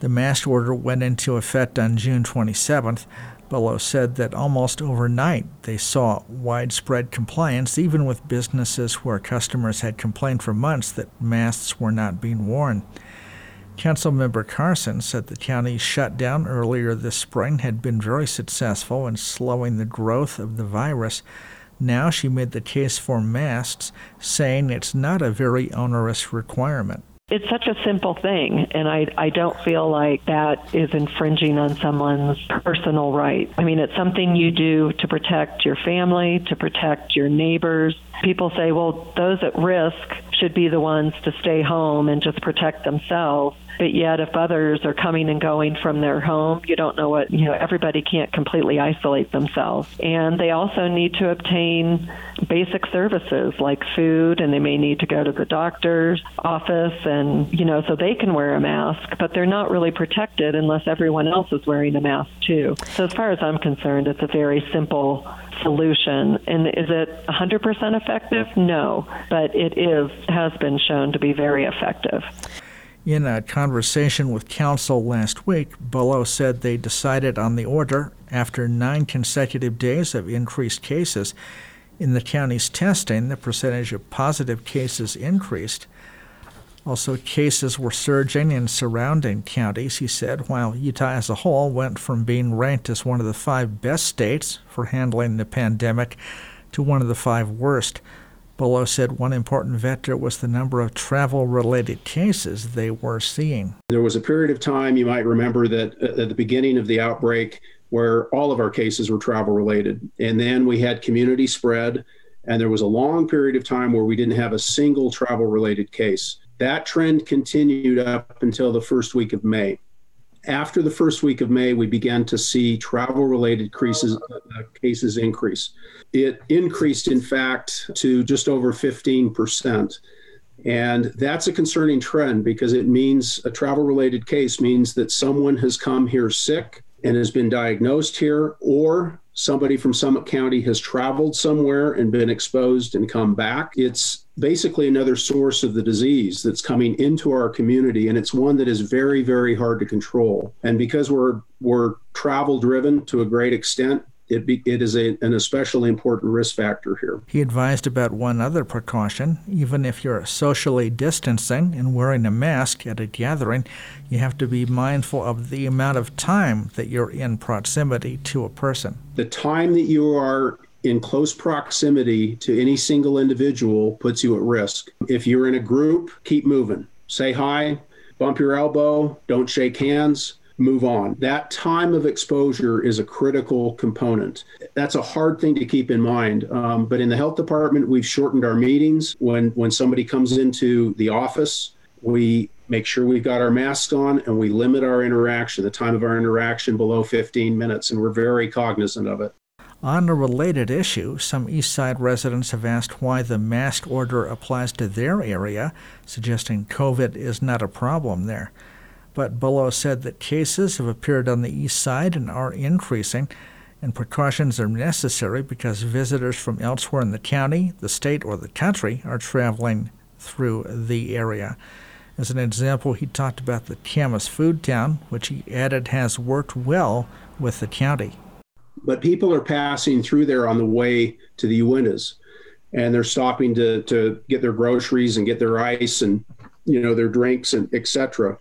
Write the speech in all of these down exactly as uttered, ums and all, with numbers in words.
The mask order went into effect on June twenty-seventh. Bullough said that almost overnight they saw widespread compliance, even with businesses where customers had complained for months that masks were not being worn. Councilmember Carson said the county's shutdown earlier this spring had been very successful in slowing the growth of the virus. Now she made the case for masks, saying it's not a very onerous requirement. It's such a simple thing, and I, I don't feel like that is infringing on someone's personal right. I mean, it's something you do to protect your family, to protect your neighbors. People say, well, those at risk should be the ones to stay home and just protect themselves. But yet, if others are coming and going from their home, you don't know what, you know, everybody can't completely isolate themselves. And they also need to obtain basic services like food, and they may need to go to the doctor's office, and, you know, so they can wear a mask, but they're not really protected unless everyone else is wearing a mask too. So as far as I'm concerned, it's a very simple solution. And is it one hundred percent effective? No, but it is, has been shown to be very effective. In a conversation with council last week, Bullough said they decided on the order after nine consecutive days of increased cases. In the county's testing, the percentage of positive cases increased. Also, cases were surging in surrounding counties, he said, while Utah as a whole went from being ranked as one of the five best states for handling the pandemic to one of the five worst. Bullough said one important vector was the number of travel-related cases they were seeing. There was a period of time, you might remember, that at the beginning of the outbreak where all of our cases were travel-related. And then we had community spread, and there was a long period of time where we didn't have a single travel-related case. That trend continued up until the first week of May. After the first week of May, we began to see travel-related cases, uh, cases increase. It increased, in fact, to just over fifteen percent. And that's a concerning trend because it means a travel-related case means that someone has come here sick and has been diagnosed here, or somebody from Summit County has traveled somewhere and been exposed and come back. It's basically another source of the disease that's coming into our community, and it's one that is very, very hard to control. And because we're we're travel-driven to a great extent, it be, it is a, an especially important risk factor here. He advised about one other precaution. Even if you're socially distancing and wearing a mask at a gathering, you have to be mindful of the amount of time that you're in proximity to a person. The time that you are in close proximity to any single individual puts you at risk. If you're in a group, keep moving. Say hi, bump your elbow, don't shake hands, move on. That time of exposure is a critical component. That's a hard thing to keep in mind. Um, but in the health department, we've shortened our meetings. When, when somebody comes into the office, we make sure we've got our masks on and we limit our interaction, the time of our interaction below fifteen minutes, and we're very cognizant of it. On a related issue, some East Side residents have asked why the mask order applies to their area, suggesting COVID is not a problem there. But Bullough said that cases have appeared on the East Side and are increasing, and precautions are necessary because visitors from elsewhere in the county, the state, or the country are traveling through the area. As an example, he talked about the Camas Food Town, which he added has worked well with the county. But people are passing through there on the way to the Uintas, and they're stopping to, to get their groceries and get their ice and, you know, their drinks and et cetera.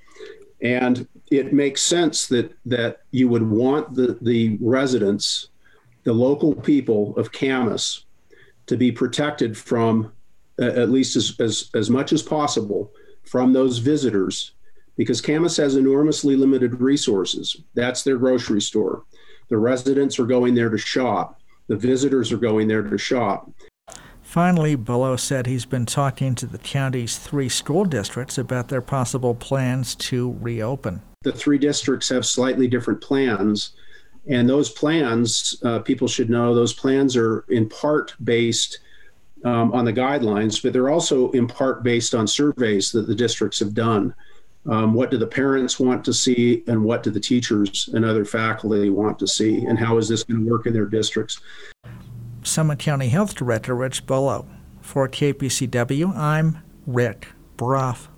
And it makes sense that that you would want the, the residents, the local people of Camas, to be protected from, uh, at least as, as, as much as possible, from those visitors, because Camas has enormously limited resources. That's their grocery store. The residents are going there to shop. The visitors are going there to shop. Finally, Bullough said he's been talking to the county's three school districts about their possible plans to reopen. The three districts have slightly different plans, and those plans, uh, people should know, those plans are in part based um, on the guidelines, but they're also in part based on surveys that the districts have done. Um, what do the parents want to see, and what do the teachers and other faculty want to see, and how is this going to work in their districts? Summit County Health Director Rich Bullough. For K P C W, I'm Rick Broff.